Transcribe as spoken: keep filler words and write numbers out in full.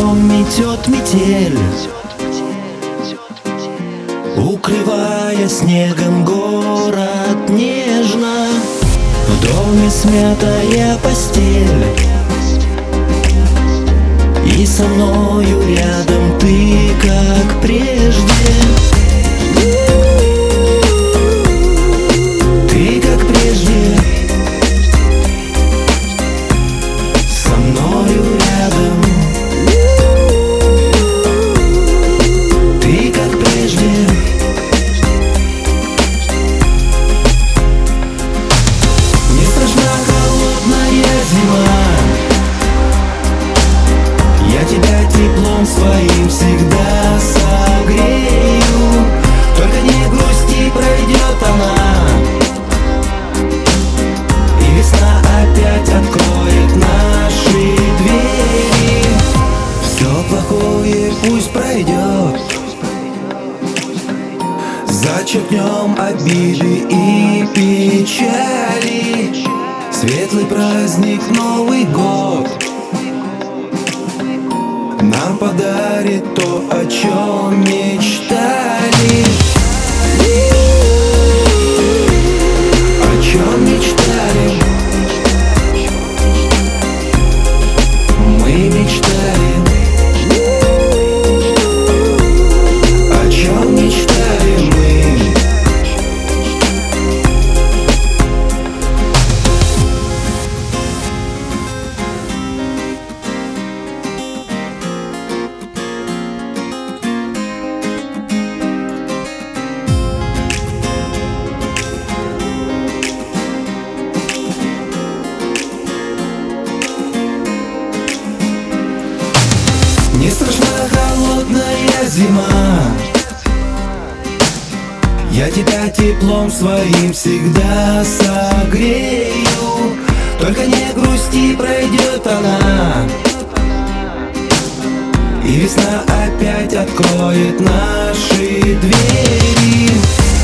днем метет метель, укрывая снегом город нежно. В доме смятая постель, и со мною рядом ты, как прежде. Ты, как прежде, со мною рядом. Ты, как прежде. Не страшна холодная зима, я тебя теплом своим всегда согрею. Только не грусти, пройдет она, и весна опять откроет наши двери. Все плохое пусть пройдет, зачеркнем обиды и печали. Светлый праздник Новый год нам подарит то, о чем мечтали. О чем мечтали? Мы мечтали. О чем мечтали мы? Не страшна холодная зима, я тебя теплом своим всегда согрею. Только не грусти, пройдет она, и весна опять откроет наши двери.